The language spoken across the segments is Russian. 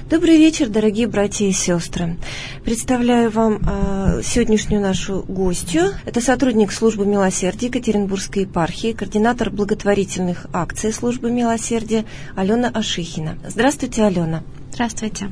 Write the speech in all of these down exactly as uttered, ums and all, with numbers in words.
Добрый вечер, дорогие братья и сестры. Представляю вам э, сегодняшнюю нашу гостью. Это сотрудник службы милосердия Екатеринбургской епархии, координатор благотворительных акций службы милосердия Алена Ашихина. Здравствуйте, Алена. Здравствуйте.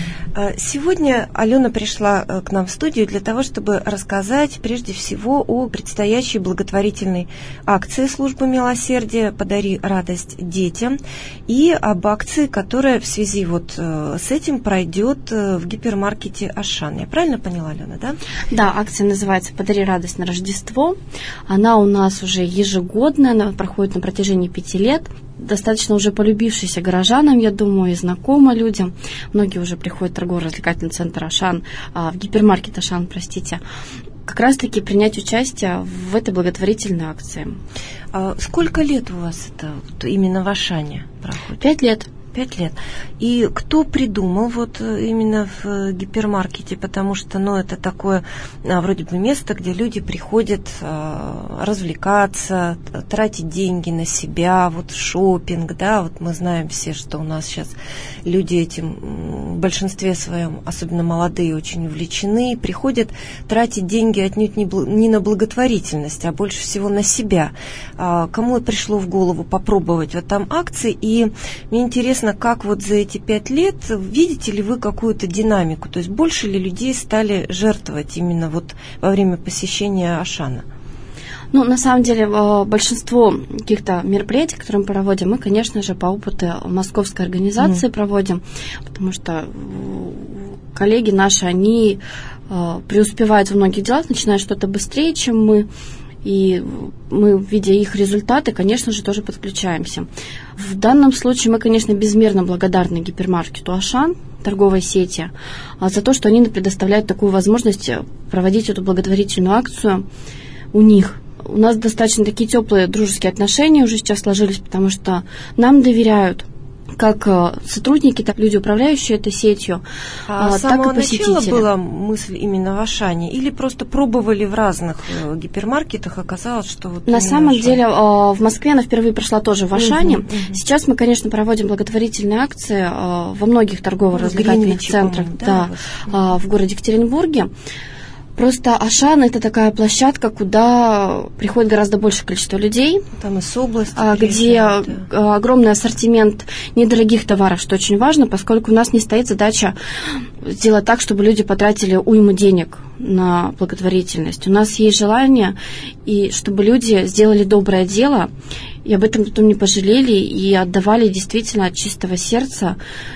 Сегодня Алена пришла к нам в студию для того, чтобы рассказать прежде всего о предстоящей благотворительной акции службы милосердия «Подари радость детям» и об акции, которая в связи вот с этим пройдет в гипермаркете «Ашан». Я правильно поняла, Алена, да? Да, акция называется «Подари радость на Рождество». Она у нас уже ежегодная, она проходит на протяжении пяти лет. Достаточно уже полюбившийся горожанам, я думаю, и знакома людям. Многие уже приходят в торгово-развлекательный центр «Ашан», в гипермаркет «Ашан», простите, как раз-таки принять участие в этой благотворительной акции. А сколько лет у вас это вот, именно в «Ашане» проходит? Пять лет. Пять лет. И кто придумал вот именно в гипермаркете, потому что, ну, это такое а, вроде бы место, где люди приходят а, развлекаться, тратить деньги на себя, вот шопинг, да, вот мы знаем все, что у нас сейчас люди этим в большинстве своем, особенно молодые, очень увлечены, приходят тратить деньги отнюдь не, бл- не на благотворительность, а больше всего на себя. А, кому пришло в голову попробовать вот там акции, и мне интересно, как вот за эти пять лет, видите ли вы какую-то динамику? То есть больше ли людей стали жертвовать именно вот во время посещения «Ашана»? Ну, на самом деле, большинство каких-то мероприятий, которые мы проводим, мы, конечно же, по опыту московской организации mm. проводим, потому что коллеги наши, они преуспевают в многих делах, начинают что-то быстрее, чем мы. И мы, видя их результаты, конечно же, тоже подключаемся. В данном случае мы, конечно, безмерно благодарны гипермаркету «Ашан», торговой сети, за то, что они нам предоставляют такую возможность проводить эту благотворительную акцию у них. У нас достаточно такие теплые дружеские отношения уже сейчас сложились, потому что нам доверяют как сотрудники, так и люди, управляющие этой сетью, а так и посетители. С самого начала была мысль именно в «Ашане» или просто пробовали в разных гипермаркетах, оказалось, что вот на самом «Ашан». деле в Москве она впервые прошла тоже в «Ашане». Угу, угу. Сейчас мы, конечно, проводим благотворительные акции во многих торгово-развлекательных центрах, да, да, в городе Екатеринбурге. Просто «Ашан» — это такая площадка, куда приходит гораздо большее количество людей. Там из области. Где да. огромный ассортимент недорогих товаров, что очень важно, поскольку у нас не стоит задача сделать так, чтобы люди потратили уйму денег на благотворительность. У нас есть желание, и чтобы люди сделали доброе дело, и об этом потом не пожалели, и отдавали действительно от чистого сердца.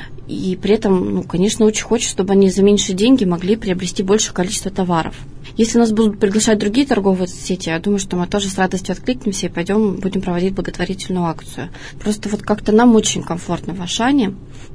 И при этом, ну, конечно, очень хочется, чтобы они за меньшие деньги могли приобрести большее количество товаров. Если нас будут приглашать другие торговые сети, я думаю, что мы тоже с радостью откликнемся и пойдем, будем проводить благотворительную акцию. Просто вот как-то нам очень комфортно в «Ашане.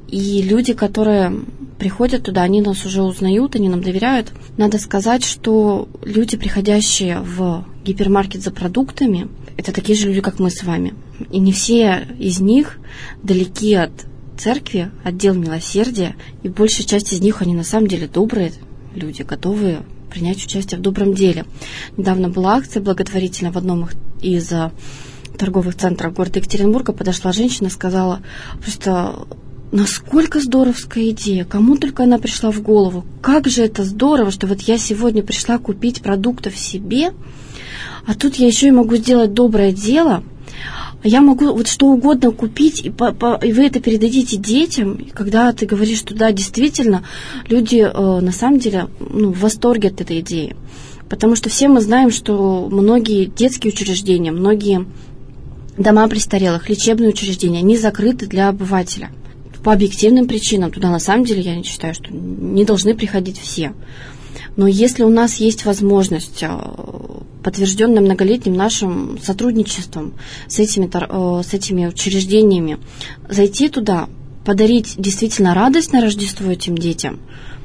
И люди, которые приходят туда, они нас уже узнают, они нам доверяют. Надо сказать, что люди, приходящие в гипермаркет за продуктами, это такие же люди, как мы с вами. И не все из них далеки от церкви, отдел милосердия, и большая часть из них, они на самом деле добрые люди, готовые принять участие в добром деле. Недавно была акция благотворительная в одном из торговых центров города Екатеринбурга. Подошла женщина, сказала, просто насколько здоровская идея, кому только она пришла в голову, как же это здорово, что вот я сегодня пришла купить продуктов себе, а тут я еще и могу сделать доброе дело. Я могу вот что угодно купить, и, по, по, и вы это передадите детям, и когда ты говоришь, что да, действительно, люди э, на самом деле ну, в восторге от этой идеи. Потому что все мы знаем, что многие детские учреждения, многие дома престарелых, лечебные учреждения, они закрыты для обывателя. По объективным причинам туда на самом деле, я считаю, что не должны приходить все. Но если у нас есть возможность, подтвержденная многолетним нашим сотрудничеством с этими, с этими учреждениями, зайти туда, подарить действительно радость на Рождество этим детям,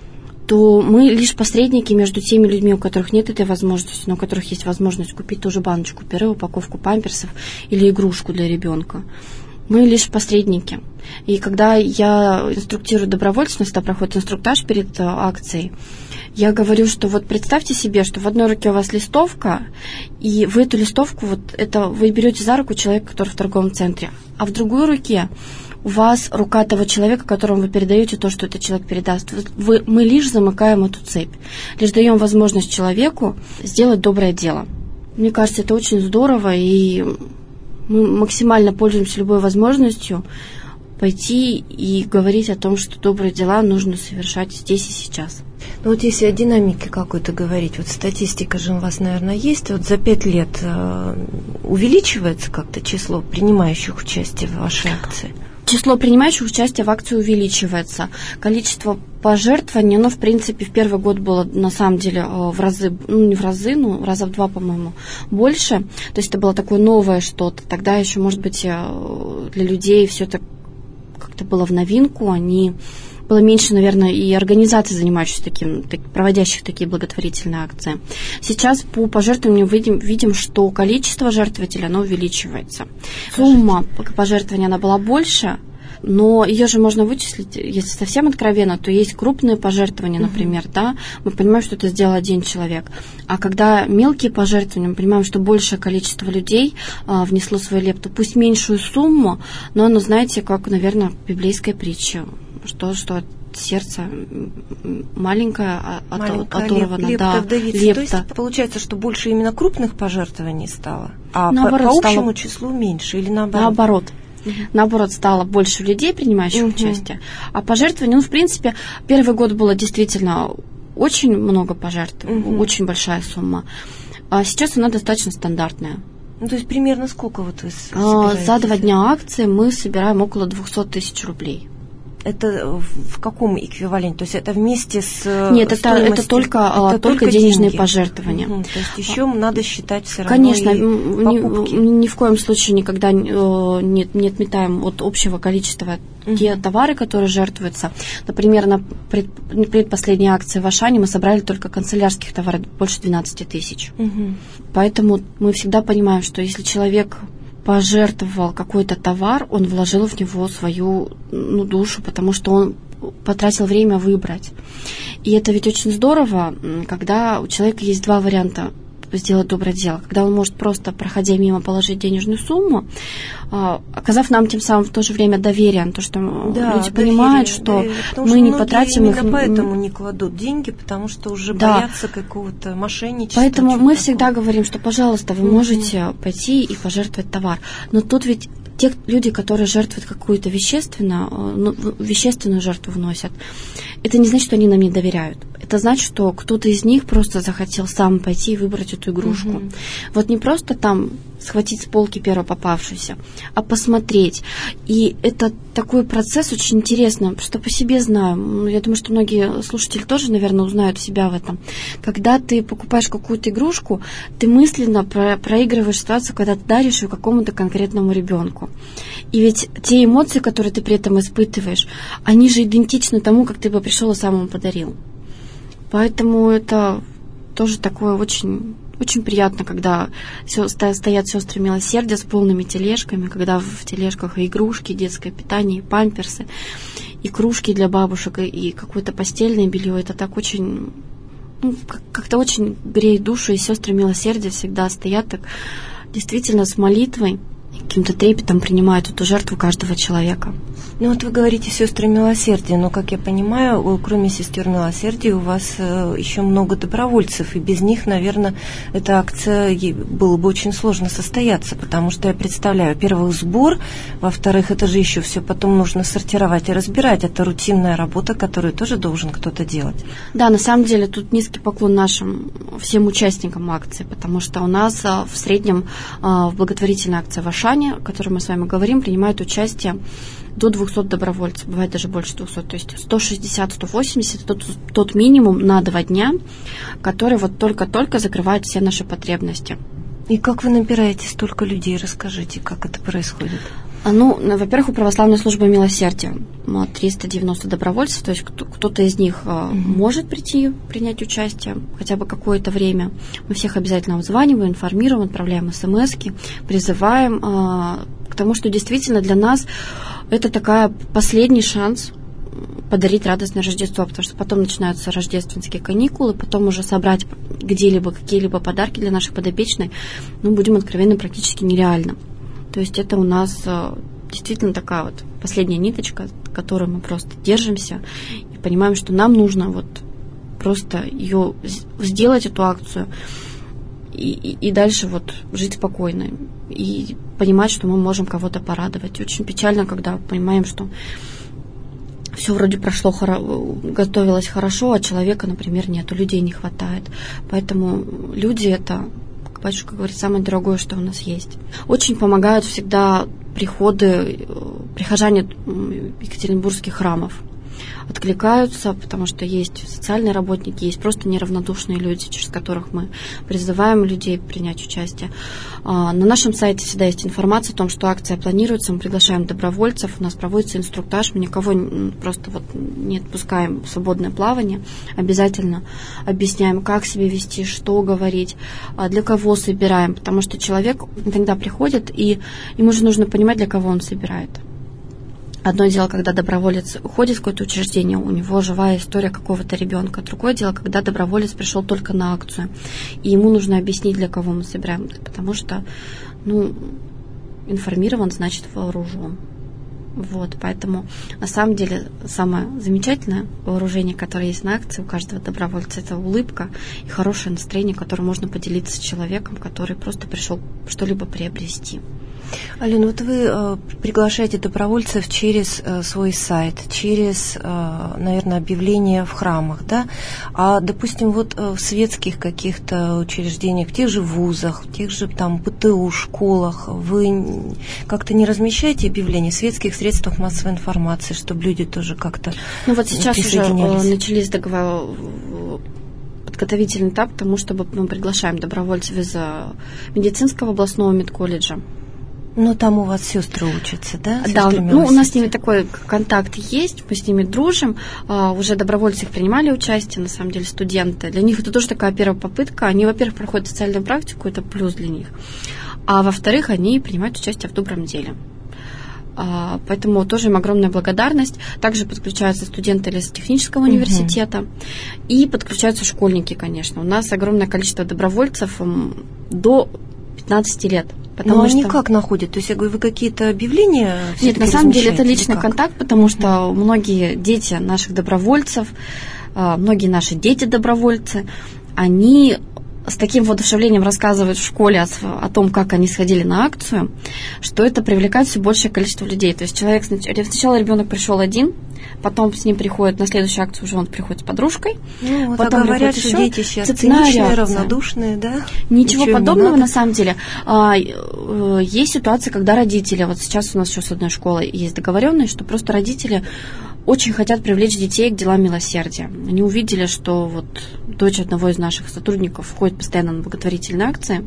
то мы лишь посредники между теми людьми, у которых нет этой возможности, но у которых есть возможность купить ту же баночку пюре, упаковку памперсов или игрушку для ребенка. Мы лишь посредники. И когда я инструктирую добровольцев, у нас проходит инструктаж перед акцией, я говорю, что вот представьте себе, что в одной руке у вас листовка, и вы эту листовку, вот это вы берете за руку человека, который в торговом центре, а в другой руке у вас рука того человека, которому вы передаете то, что этот человек передаст. Вы, мы лишь замыкаем эту цепь, лишь даем возможность человеку сделать доброе дело. Мне кажется, это очень здорово, и мы максимально пользуемся любой возможностью пойти и говорить о том, что добрые дела нужно совершать здесь и сейчас. Ну вот если о динамике какой-то говорить, вот статистика же у вас, наверное, есть, вот за пять лет э, увеличивается как-то число принимающих участие в вашей акции? Число принимающих участие в акции увеличивается. Количество пожертвований, оно, в принципе, в первый год было, на самом деле, в разы, ну, не в разы, ну, раза в два, по-моему, больше. То есть это было такое новое что-то. Тогда еще, может быть, для людей все это как-то было в новинку. Они... Было меньше, наверное, и организаций, занимающихся таким, так, проводящих такие благотворительные акции. Сейчас по пожертвованию видим, видим, что количество жертвователей, оно увеличивается. Сумма пожертвования, она была больше, но ее же можно вычислить, если совсем откровенно, то есть крупные пожертвования, например, uh-huh. да, мы понимаем, что это сделал один человек. А когда мелкие пожертвования, мы понимаем, что большее количество людей а, внесло свою лепту, пусть меньшую сумму, но оно, знаете, как, наверное, библейская притча. Что, что сердце маленькое, Маленькая оторвано. Леп, да, лепта. лепта. То есть получается, что больше именно крупных пожертвований стало, а наоборот, по, по общему стало... числу меньше или наоборот? Наоборот. Uh-huh. Наоборот, стало больше людей, принимающих uh-huh. участие. А пожертвования, ну, в принципе, первый год было действительно очень много пожертвований, uh-huh. очень большая сумма. А сейчас она достаточно стандартная. Ну, то есть примерно сколько вот вы собираете? За два дня акции мы собираем около двести тысяч рублей. Это в каком эквиваленте? То есть это вместе с Нет, это, это, только, это только, только денежные деньги. Пожертвования. Угу, то есть еще надо считать все равно. Конечно, ни, ни в коем случае никогда не, не отметаем от общего количества угу. те товары, которые жертвуются. Например, на пред, предпоследней акции в Ашане мы собрали только канцелярских товаров больше двенадцать тысяч. Угу. Поэтому мы всегда понимаем, что если человек пожертвовал какой-то товар, он вложил в него свою ну, душу, потому что он потратил время выбрать. И это ведь очень здорово, когда у человека есть два варианта сделать доброе дело. Когда он может просто, проходя мимо, положить денежную сумму, оказав нам тем самым в то же время доверие, то, что да, люди доверие, понимают, что доверие, мы что не потратим их. Именно поэтому не кладут деньги, потому что уже да. боятся какого-то мошенничества. Поэтому мы всегда говорим, что, пожалуйста, вы mm-hmm. можете пойти и пожертвовать товар. Но тут ведь те люди, которые жертвуют какую-то вещественную, ну, вещественную жертву вносят, это не значит, что они нам не доверяют. Это значит, что кто-то из них просто захотел сам пойти и выбрать эту игрушку. Mm-hmm. Вот не просто там схватить с полки первую попавшуюся, а посмотреть. И это такой процесс очень интересный, что по себе знаю. Я думаю, что многие слушатели тоже, наверное, узнают себя в этом. Когда ты покупаешь какую-то игрушку, ты мысленно про- проигрываешь ситуацию, когда ты даришь ее какому-то конкретному ребенку. И ведь те эмоции, которые ты при этом испытываешь, они же идентичны тому, как ты бы пришел и сам ему подарил. Поэтому это тоже такое очень, очень приятно, когда стоят сестры милосердия с полными тележками, когда в тележках и игрушки, и детское питание, и памперсы, и кружки для бабушек, и какое-то постельное белье. Это так очень, ну, как-то очень греет душу, и сестры милосердия всегда стоят так действительно с молитвой, каким-то трепетом принимают эту жертву каждого человека. Ну вот вы говорите сестры милосердия, но, как я понимаю, кроме сестер милосердия у вас еще много добровольцев, и без них, наверное, эта акция было бы очень сложно состояться, потому что я представляю, во-первых, сбор, во-вторых, это же еще все потом нужно сортировать и разбирать. Это рутинная работа, которую тоже должен кто-то делать. Да, на самом деле тут низкий поклон нашим всем участникам акции, потому что у нас в среднем в благотворительной акции в Ашане, о которой мы с вами говорим, принимают участие до двухсот добровольцев, бывает даже больше двухсот, то есть сто шестьдесят - сто восемьдесят тот, тот минимум на два дня, который вот только-только закрывает все наши потребности. И как вы набираете столько людей? Расскажите, как это происходит? Ну, во-первых, у православной службы милосердия триста девяносто добровольцев, то есть кто-то из них mm-hmm. может прийти, принять участие хотя бы какое-то время. Мы всех обязательно обзваниваем, информируем, отправляем смски, призываем а, к тому, что действительно для нас это такая последний шанс подарить радостное Рождество, потому что потом начинаются рождественские каникулы, потом уже собрать где-либо какие-либо подарки для наших подопечных, ну, будем откровенны, практически нереально. То есть это у нас действительно такая вот последняя ниточка, которой мы просто держимся и понимаем, что нам нужно вот просто ее сделать, эту акцию, и, и, и дальше вот жить спокойно и понимать, что мы можем кого-то порадовать. Очень печально, когда понимаем, что все вроде прошло, готовилось хорошо, а человека, например, нету, людей не хватает. Поэтому люди — это, как батюшка говорит, самое дорогое, что у нас есть. Очень помогают всегда приходы, прихожане екатеринбургских храмов. Откликаются, потому что есть социальные работники, есть просто неравнодушные люди, через которых мы призываем людей принять участие. На нашем сайте всегда есть информация о том, что акция планируется, мы приглашаем добровольцев, у нас проводится инструктаж, мы никого просто вот не отпускаем в свободное плавание, обязательно объясняем, как себя вести, что говорить, для кого собираем, потому что человек иногда приходит, и ему же нужно понимать, для кого он собирает. Одно дело, когда доброволец уходит в какое-то учреждение, у него живая история какого-то ребенка. Другое дело, когда доброволец пришел только на акцию, и ему нужно объяснить, для кого мы собираем, потому что, ну, информирован, значит, вооружен. Вот, поэтому, на самом деле, самое замечательное вооружение, которое есть на акции у каждого добровольца, это улыбка и хорошее настроение, которое можно поделиться с человеком, который просто пришел что-либо приобрести. Алена, вот вы э, приглашаете добровольцев через э, свой сайт, через, э, наверное, объявления в храмах, да? А, допустим, вот э, в светских каких-то учреждениях, в тех же вузах, в тех же там ПТУ, школах, вы как-то не размещаете объявления в светских средствах массовой информации, чтобы люди тоже как-то Ну вот сейчас уже начались договор... подготовительный этап к тому, чтобы мы приглашаем добровольцев из медицинского областного медколледжа. Ну, там у вас сестры учатся, да? Да, ну, у нас с ними такой контакт есть, мы с ними дружим, а, уже добровольцы их принимали участие, на самом деле, студенты. Для них это тоже такая первая попытка. Они, во-первых, проходят социальную практику, это плюс для них, а во-вторых, они принимают участие в добром деле. А, поэтому тоже им огромная благодарность. Также подключаются студенты лесотехнического uh-huh. университета и подключаются школьники, конечно. У нас огромное количество добровольцев до пятнадцати лет. Потому Но что... они как находят? То есть, я говорю, вы какие-то объявления? Нет, на самом деле это личный контакт, потому что многие дети наших добровольцев, многие наши дети-добровольцы, они с таким воодушевлением рассказывают в школе о, о том, как они сходили на акцию, что это привлекает все большее количество людей. То есть человек сначала ребенок пришел один, потом с ним приходит на следующую акцию, уже он приходит с подружкой. Ну, вот потом а говорят, что дети сейчас циничные, равнодушные, да? Ничего, Ничего подобного на самом деле. А, есть ситуация, когда родители, вот сейчас у нас еще с одной школой есть договоренность, что просто родители очень хотят привлечь детей к делам милосердия. Они увидели, что вот дочь одного из наших сотрудников ходит постоянно на благотворительные акции,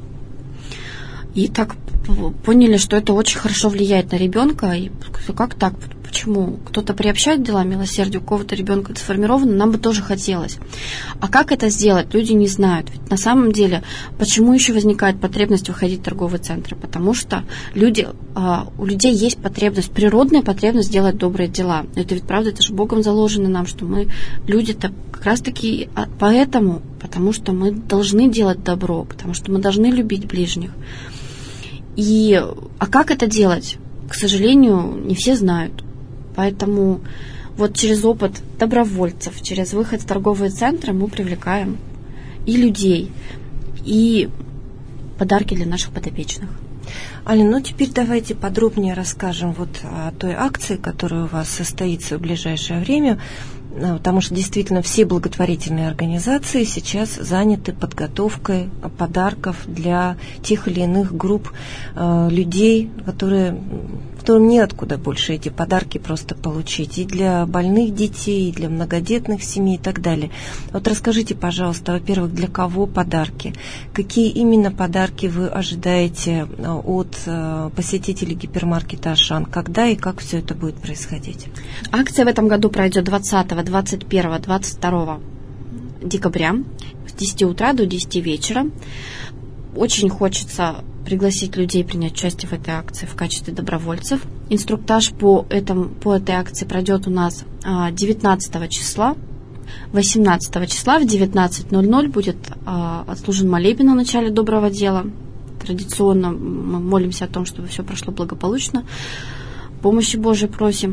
и так поняли, что это очень хорошо влияет на ребенка. И как так? Почему? Кто-то приобщает дела милосердия, у кого-то ребенка это сформировано, нам бы тоже хотелось. А как это сделать? Люди не знают. Ведь на самом деле, почему еще возникает потребность выходить в торговые центры? Потому что люди, у людей есть потребность, природная потребность делать добрые дела. Это ведь правда, это же Богом заложено нам, что мы, люди-то как раз-таки поэтому, потому что мы должны делать добро, потому что мы должны любить ближних. И, а как это делать? К сожалению, не все знают. Поэтому вот через опыт добровольцев, через выход в торговые центры мы привлекаем и людей, и подарки для наших подопечных. Алина, ну теперь давайте подробнее расскажем вот о той акции, которая у вас состоится в ближайшее время, потому что действительно все благотворительные организации сейчас заняты подготовкой подарков для тех или иных групп э, людей, которые, которым неоткуда больше эти подарки просто получить, и для больных детей, и для многодетных семей и так далее. Вот расскажите, пожалуйста, во-первых, для кого подарки? Какие именно подарки вы ожидаете от э, посетителей гипермаркета «Ашан»? Когда и как все это будет происходить? Акция в этом году пройдет двадцатого, двадцать первого, двадцать второго декабря с десяти утра до десяти вечера. Очень хочется пригласить людей принять участие в этой акции в качестве добровольцев. Инструктаж по, этому, по этой акции пройдет у нас девятнадцатого числа. восемнадцатого числа в девятнадцать ноль ноль будет а, отслужен молебен на начале доброго дела. Традиционно мы молимся о том, чтобы все прошло благополучно. помощи Божией просим.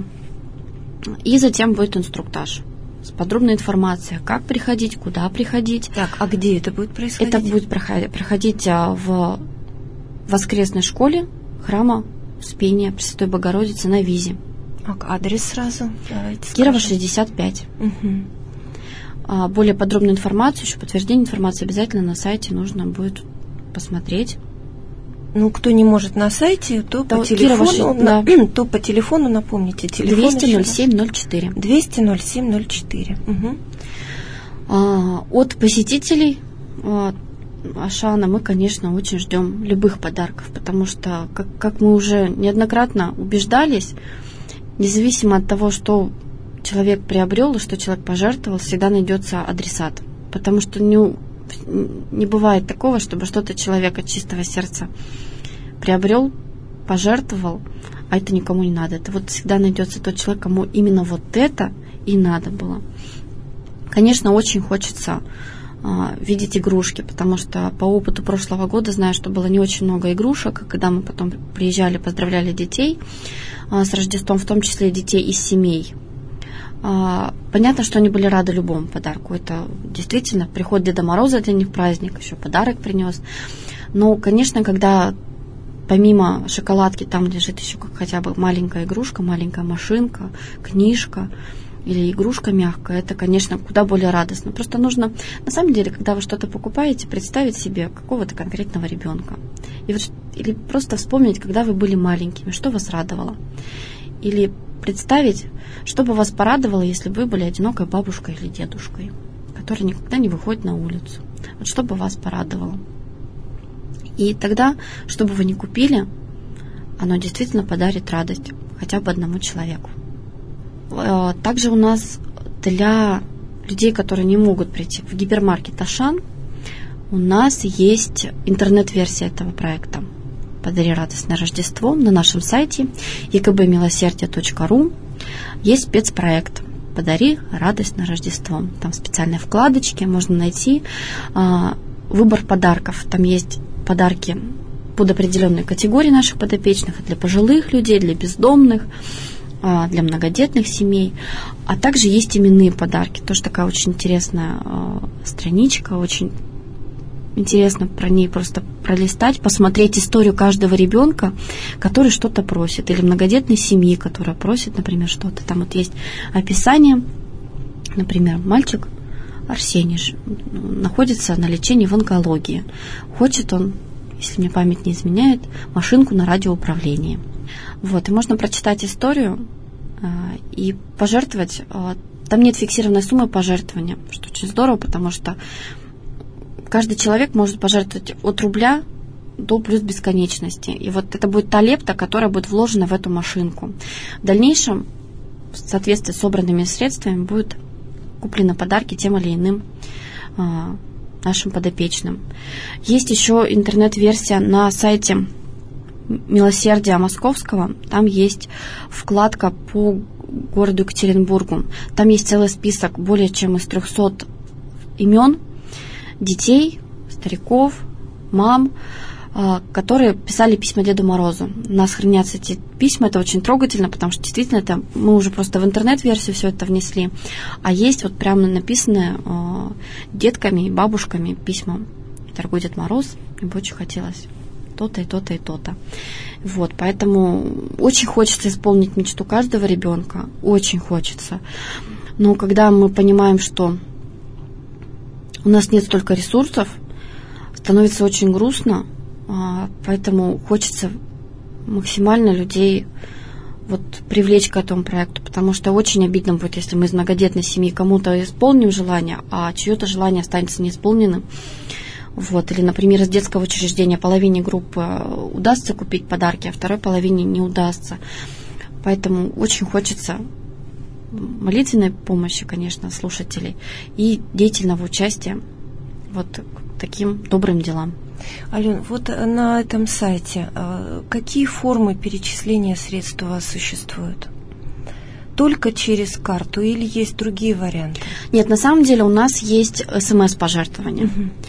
И затем будет инструктаж с подробной информацией, как приходить, куда приходить. Так, а где это будет происходить? Это будет проходить в воскресной школе храма Успения Пресвятой Богородицы на Визе. А адрес сразу? Давайте Кирова, шестьдесят пять. Угу. Более подробную информацию, еще подтверждение информации обязательно на сайте нужно будет посмотреть. Ну, кто не может на сайте, то, то по телефону, Кирова, на, да. то по телефону, напомните, телефон двести ноль семь ноль четыре. двести ноль семь ноль четыре. Угу. А, от посетителей а, Ашана мы, конечно, очень ждем любых подарков, потому что, как, как мы уже неоднократно убеждались, независимо от того, что человек приобрел и что человек пожертвовал, всегда найдется адресат, потому что не Не бывает такого, чтобы что-то человек от чистого сердца приобрел, пожертвовал, а это никому не надо. Это вот всегда найдется тот человек, кому именно вот это и надо было. Конечно, очень хочется а, видеть игрушки, потому что по опыту прошлого года знаю, что было не очень много игрушек. Когда мы потом приезжали, поздравляли детей а, с Рождеством, в том числе и детей из семей. Понятно, что они были рады любому подарку. Это действительно приход Деда Мороза для них праздник, еще подарок принес. Но, конечно, когда помимо шоколадки там лежит еще как хотя бы маленькая игрушка, маленькая машинка, книжка или игрушка мягкая, это, конечно, куда более радостно. Просто нужно, на самом деле, когда вы что-то покупаете, представить себе какого-то конкретного ребенка. И вот, или просто вспомнить, когда вы были маленькими, что вас радовало. Или представить, что бы вас порадовало, если бы вы были одинокой бабушкой или дедушкой, который никогда не выходит на улицу. Вот что бы вас порадовало. И тогда, что бы вы ни купили, оно действительно подарит радость хотя бы одному человеку. Также у нас для людей, которые не могут прийти в гипермаркет Ашан, у нас есть интернет-версия этого проекта «Подари радостное Рождество» на нашем сайте и ка бэ милосердие точка ру. Есть спецпроект «Подари радостное Рождество». Там в специальной вкладочке можно найти а, выбор подарков. Там есть подарки под определенные категории наших подопечных, для пожилых людей, для бездомных, а, для многодетных семей. А также есть именные подарки. Тоже такая очень интересная а, страничка, очень интересно про ней просто пролистать, посмотреть историю каждого ребенка, который что-то просит, или многодетной семьи, которая просит, например, что-то. Там вот есть описание, например, мальчик Арсений находится на лечении в онкологии. Хочет он, если мне память не изменяет, машинку на радиоуправлении. Вот, и можно прочитать историю э, и пожертвовать. Э, там нет фиксированной суммы пожертвования, что очень здорово, потому что каждый человек может пожертвовать от рубля до плюс бесконечности. И вот это будет та лепта, которая будет вложена в эту машинку. В дальнейшем, в соответствии с собранными средствами, будут куплены подарки тем или иным а, нашим подопечным. Есть еще интернет-версия на сайте Милосердия Московского. Там есть вкладка по городу Екатеринбургу. Там есть целый список более чем из трехсот имен детей, стариков, мам, которые писали письма Деду Морозу. У нас хранятся эти письма, это очень трогательно, потому что действительно это мы уже просто в интернет-версию все это внесли, а есть вот прямо написанные э, детками и бабушками письма. Дорогой Дед Мороз, мне бы очень хотелось то-то и то-то и то-то. Вот, поэтому очень хочется исполнить мечту каждого ребенка, очень хочется. Но когда мы понимаем, что у нас нет столько ресурсов, становится очень грустно, поэтому хочется максимально людей вот привлечь к этому проекту, потому что очень обидно будет, если мы из многодетной семьи кому-то исполним желание, а чье-то желание останется неисполненным. Вот. Или, например, из детского учреждения половине группы удастся купить подарки, а второй половине не удастся. Поэтому очень хочется молитвенной помощи, конечно, слушателей и деятельного участия вот к таким добрым делам. Ален, вот на этом сайте какие формы перечисления средств у вас существуют? Только через карту или есть другие варианты? Нет, на самом деле у нас есть эс эм эс-пожертвования. Угу.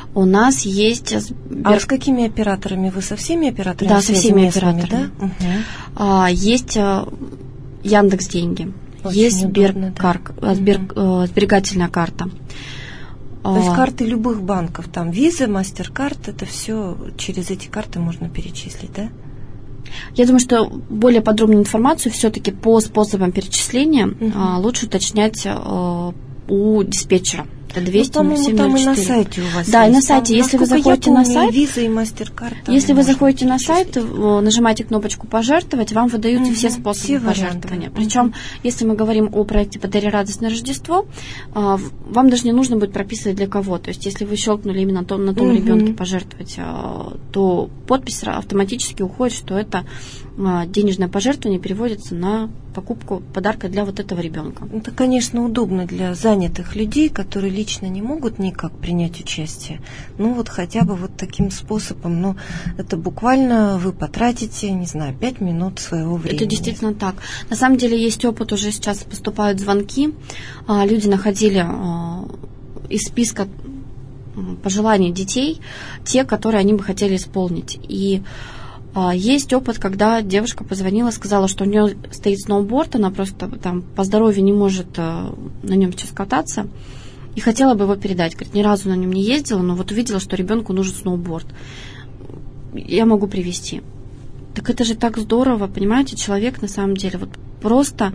У нас есть... Сбер... А с какими операторами? Вы со всеми операторами? Да, со всеми операторами. Да? Угу. А, есть Яндекс.Деньги, очень есть Сберкар... да. Сбер... угу. Сберегательная карта. То есть карты любых банков, там Visa, MasterCard, это все через эти карты можно перечислить, да? Я думаю, что более подробную информацию все-таки по способам перечисления угу. а, лучше уточнять а, у диспетчера. Это двести, ну, по-моему, там и на сайте у вас да, есть. И на сайте, там, если вы заходите помню, на сайт, Visa и MasterCard, если вы заходите на сайт, нажимаете кнопочку «Пожертвовать», вам выдаются угу, все способы все пожертвования. Причем, угу. если мы говорим о проекте «Подари радостное Рождество», вам даже не нужно будет прописывать для кого. То есть, если вы щелкнули именно на том, на том угу. ребенке «Пожертвовать», то подпись автоматически уходит, что это денежное пожертвование переводится на покупку подарка для вот этого ребенка. Это, конечно, удобно для занятых людей, которые лично не могут никак принять участие. Ну вот хотя бы вот таким способом. Но это буквально вы потратите, не знаю, пять минут своего времени. Это действительно так. На самом деле есть опыт, уже сейчас поступают звонки. Люди находили из списка пожеланий детей те, которые они бы хотели исполнить. И есть опыт, когда девушка позвонила, сказала, что у нее стоит сноуборд, она просто там по здоровью не может на нем сейчас кататься, и хотела бы его передать. Говорит, ни разу на нем не ездила, но вот увидела, что ребенку нужен сноуборд. Я могу привезти. Так это же так здорово, понимаете, человек на самом деле вот просто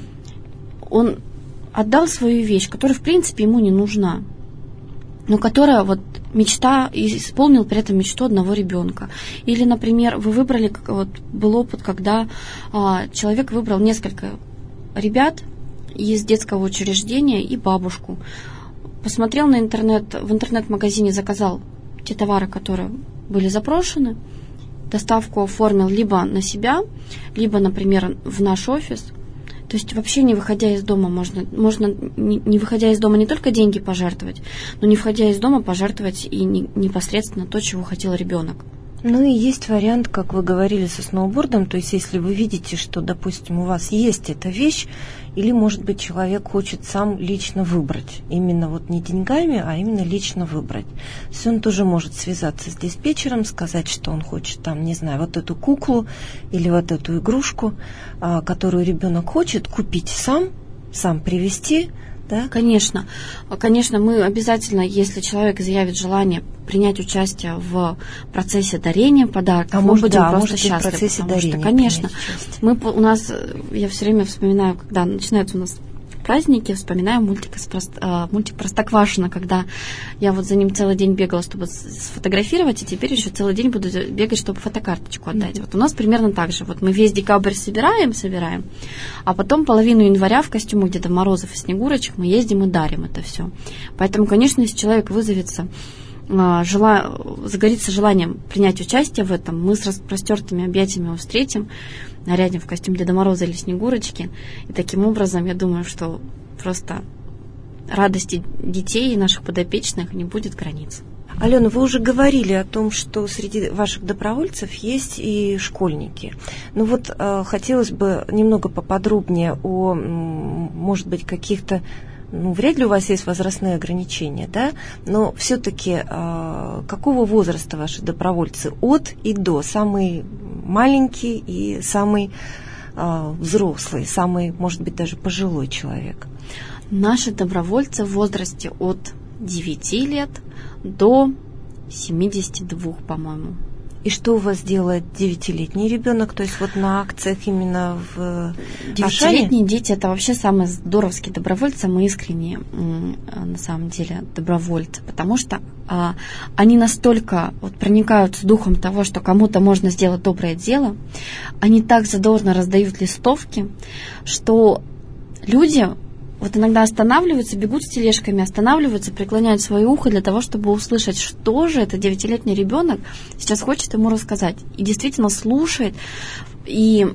он отдал свою вещь, которая в принципе ему не нужна, но которая вот мечта, и исполнил при этом мечту одного ребенка. Или, например, вы выбрали, вот был опыт, когда а, человек выбрал несколько ребят из детского учреждения и бабушку. Посмотрел на интернет, в интернет-магазине заказал те товары, которые были запрошены, доставку оформил либо на себя, либо, например, в наш офис. То есть вообще не выходя из дома можно, можно не, не выходя из дома не только деньги пожертвовать, но не выходя из дома пожертвовать и не, непосредственно то, чего хотел ребенок. Ну и есть вариант, как вы говорили, со сноубордом, то есть если вы видите, что, допустим, у вас есть эта вещь, или, может быть, человек хочет сам лично выбрать, именно вот не деньгами, а именно лично выбрать. То есть он тоже может связаться с диспетчером, сказать, что он хочет там, не знаю, вот эту куклу или вот эту игрушку, которую ребенок хочет купить сам, сам привезти. Да? Конечно. Конечно, мы обязательно, если человек заявит желание принять участие в процессе дарения подарков, а мы может, будем да, просто может, счастливы. В процессе потому дарения что, конечно, мы, у нас, я все время вспоминаю, когда начинаются у нас праздники, вспоминаю мультик, мультик «Простоквашино», когда я вот за ним целый день бегала, чтобы сфотографировать, и теперь еще целый день буду бегать, чтобы фотокарточку отдать. Mm-hmm. Вот у нас примерно так же. Вот мы весь декабрь собираем, собираем, а потом половину января в костюмах Деда Морозов и Снегурочек мы ездим и дарим это все. Поэтому, конечно, если человек вызовется, жела... загорится желанием принять участие в этом, мы с распростертыми объятиями его встретим, нарядим в костюм Деда Мороза или Снегурочки. И таким образом, я думаю, что просто радости детей и наших подопечных не будет границ. Алена, вы уже говорили о том, что среди ваших добровольцев есть и школьники. Ну вот э, хотелось бы немного поподробнее о, может быть, каких-то, ну, вряд ли у вас есть возрастные ограничения, да, но все-таки э, какого возраста ваши добровольцы? От и до, самый маленький и самый э, взрослый, самый, может быть, даже пожилой человек? Наши добровольцы в возрасте от девяти лет до семидесяти двух, по-моему. И что у вас делает девятилетний ребенок? То есть вот на акциях именно в девятилетние дети — это вообще самые здоровские добровольцы, мы искренние на самом деле добровольцы, потому что а, они настолько вот проникаются духом того, что кому-то можно сделать доброе дело, они так задорно раздают листовки, что люди вот иногда останавливаются, бегут с тележками, останавливаются, преклоняют свое ухо для того, чтобы услышать, что же этот девятилетний ребенок сейчас хочет ему рассказать. И действительно слушает. И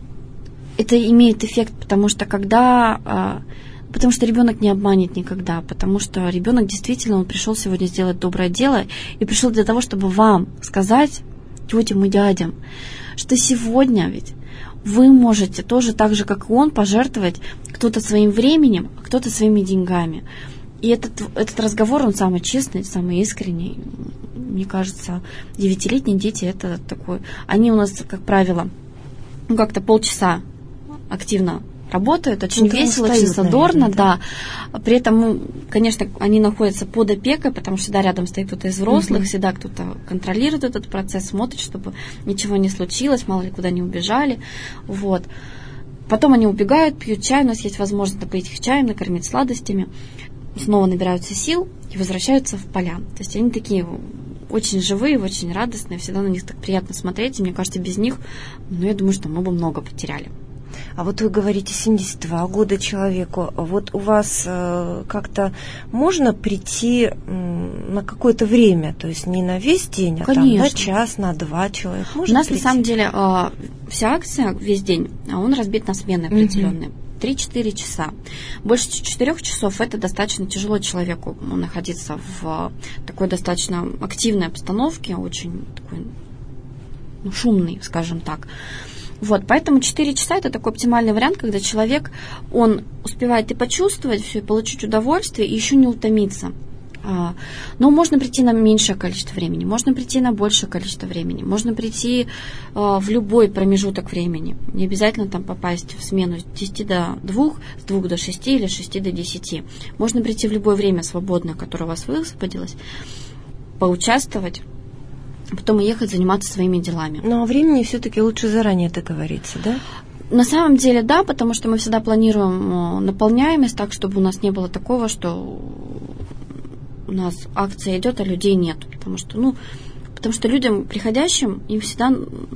это имеет эффект, потому что когда... Потому что ребенок не обманет никогда, потому что ребенок действительно, он пришел сегодня сделать доброе дело и пришел для того, чтобы вам сказать, тетям и дядям, что сегодня ведь вы можете тоже так же, как и он, пожертвовать кто-то своим временем, а кто-то своими деньгами. И этот, этот разговор, он самый честный, самый искренний. Мне кажется, девятилетние дети, это такой... Они у нас, как правило, ну, как-то полчаса активно работают, очень ну, весело, очень задорно, наверное, да. да. При этом, ну, конечно, они находятся под опекой, потому что всегда рядом стоит кто-то из взрослых, угу. всегда кто-то контролирует этот процесс, смотрит, чтобы ничего не случилось, мало ли куда не убежали. Вот. Потом они убегают, пьют чай, у нас есть возможность напоить их чаем, накормить сладостями, снова набираются сил и возвращаются в поля. То есть они такие очень живые, очень радостные, всегда на них так приятно смотреть, и мне кажется, без них, ну, я думаю, что мы бы много потеряли. А вот вы говорите, семьдесят два года человеку. Вот у вас э, как-то можно прийти э, на какое-то время, то есть не на весь день, а там на час, на два человека? Можно у нас прийти? На самом деле э, вся акция весь день, а он разбит на смены определенные. Uh-huh. три-четыре часа. Больше четырех часов это достаточно тяжело человеку находиться в такой достаточно активной обстановке, очень такой, ну, шумной, скажем так. Вот, поэтому четыре часа это такой оптимальный вариант, когда человек, он успевает и почувствовать все, и получить удовольствие, и еще не утомиться. Но можно прийти на меньшее количество времени, можно прийти на большее количество времени, можно прийти в любой промежуток времени. Не обязательно там попасть в смену с десяти до двух, с двух до шести или с шести до десяти. Можно прийти в любое время свободное, которое у вас высвободилось, поучаствовать, потом ехать заниматься своими делами. Но о времени все-таки лучше заранее договориться, да? На самом деле, да, потому что мы всегда планируем наполняемость так, чтобы у нас не было такого, что у нас акция идет, а людей нет. Потому что, ну, потому что людям, приходящим, им всегда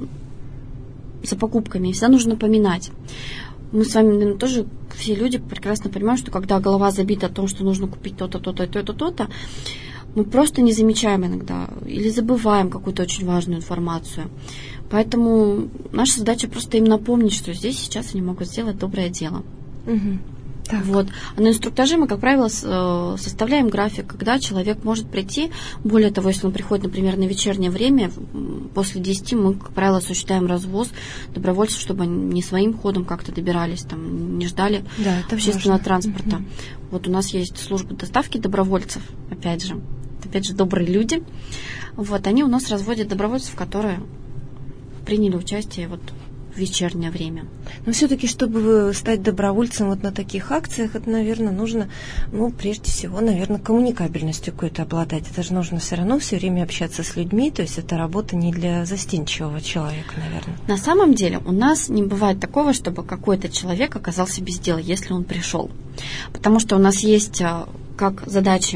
за покупками, им всегда нужно напоминать. Мы с вами, наверное, тоже все люди прекрасно понимаем, что когда голова забита о том, что нужно купить то-то, то-то, то-то, то-то, мы просто не замечаем иногда или забываем какую-то очень важную информацию. Поэтому наша задача просто им напомнить, что здесь сейчас они могут сделать доброе дело. Угу. Так. Вот. А на инструктаже мы, как правило, составляем график, когда человек может прийти. Более того, если он приходит, например, на вечернее время, после десяти мы, как правило, осуществляем развоз добровольцев, чтобы они не своим ходом как-то добирались, там, не ждали да, это общественного важно. транспорта. Угу. Вот у нас есть служба доставки добровольцев, опять же. Опять же, добрые люди. Вот, они у нас разводят добровольцев, которые приняли участие вот в вечернее время. Но все-таки, чтобы стать добровольцем вот на таких акциях, это, наверное, нужно, ну, прежде всего, наверное, коммуникабельностью какой-то обладать. Это же нужно все равно все время общаться с людьми, то есть это работа не для застенчивого человека, наверное. На самом деле у нас не бывает такого, чтобы какой-то человек оказался без дела, если он пришел. Потому что у нас есть как задачи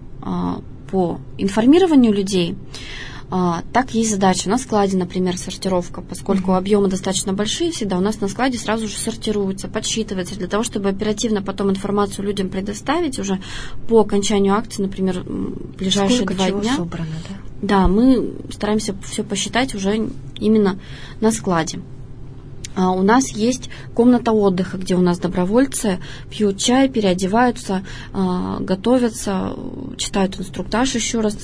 по информированию людей, так есть задача на складе, например, сортировка, поскольку mm-hmm. объемы достаточно большие всегда, у нас на складе сразу же сортируется, подсчитывается, для того, чтобы оперативно потом информацию людям предоставить уже по окончанию акции, например, в ближайшие Сколько два чего дня. Собрано, да? Да, мы стараемся все посчитать уже именно на складе. А у нас есть комната отдыха, где у нас добровольцы пьют чай, переодеваются, готовятся, читают инструктаж еще раз,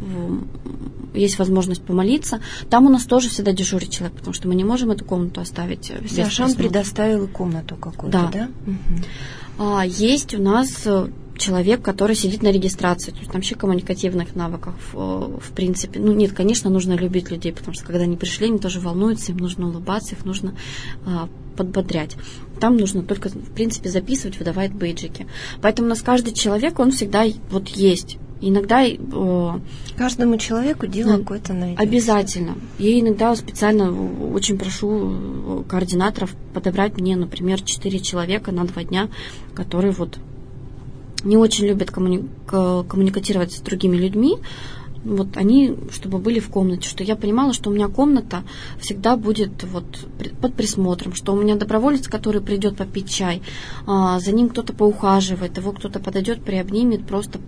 есть возможность помолиться. Там у нас тоже всегда дежурит человек, потому что мы не можем эту комнату оставить без присмотра. Ашан предоставил комнату какую-то, да? да? Угу. А, есть у нас человек, который сидит на регистрации, то есть там вообще коммуникативных навыков, в, в принципе. Ну, нет, конечно, нужно любить людей, потому что когда они пришли, они тоже волнуются, им нужно улыбаться, их нужно а, подбодрять. Там нужно только, в принципе, записывать, выдавать бейджики. Поэтому у нас каждый человек, он всегда вот есть. Иногда э, каждому человеку дело да, какое-то найдется. Обязательно. Я иногда специально очень прошу координаторов подобрать мне, например, четыре человека на два дня, которые вот не очень любят коммуни- коммуникатировать с другими людьми. Вот они, чтобы были в комнате, что я понимала, что у меня комната всегда будет вот под присмотром, что у меня доброволец, который придет попить чай, за ним кто-то поухаживает, его кто-то подойдет, приобнимет, просто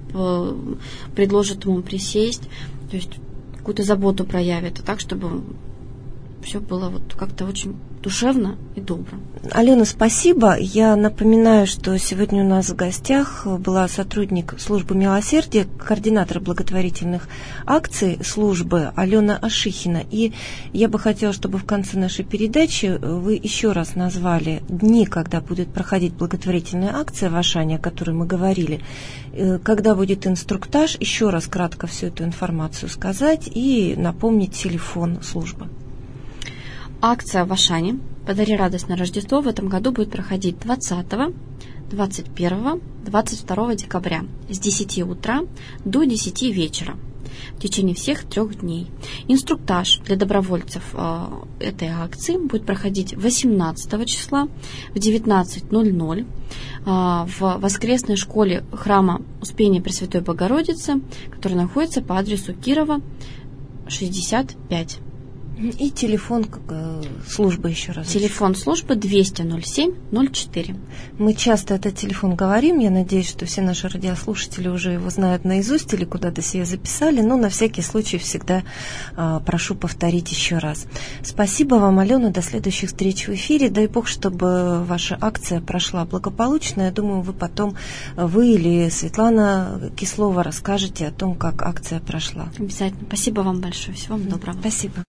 предложит ему присесть, то есть какую-то заботу проявит, так, чтобы все было вот как-то очень душевно и добро. Алена, спасибо. Я напоминаю, что сегодня у нас в гостях была сотрудник службы милосердия, координатор благотворительных акций службы Алена Ашихина. И я бы хотела, чтобы в конце нашей передачи вы еще раз назвали дни, когда будет проходить благотворительная акция в Ашане, о которой мы говорили, когда будет инструктаж, еще раз кратко всю эту информацию сказать и напомнить телефон службы. Акция в Ашане «Подари радость на Рождество» в этом году будет проходить двадцатого, двадцать первого, двадцать второго декабря с десяти утра до десяти вечера в течение всех трех дней. Инструктаж для добровольцев э, этой акции будет проходить восемнадцатого числа в девятнадцать ноль ноль э, в воскресной школе храма Успения Пресвятой Богородицы, которая находится по адресу Кирова, шестьдесят пять. И телефон службы еще раз. Телефон службы двести ноль семь ноль четыре. Мы часто этот телефон говорим. Я надеюсь, что все наши радиослушатели уже его знают наизусть или куда-то себе записали. Но на всякий случай всегда а, прошу повторить еще раз. Спасибо вам, Алена. До следующих встреч в эфире. Дай Бог, чтобы ваша акция прошла благополучно. Я думаю, вы потом, вы или Светлана Кислова, расскажете о том, как акция прошла. Обязательно. Спасибо вам большое. Всего вам доброго. Спасибо.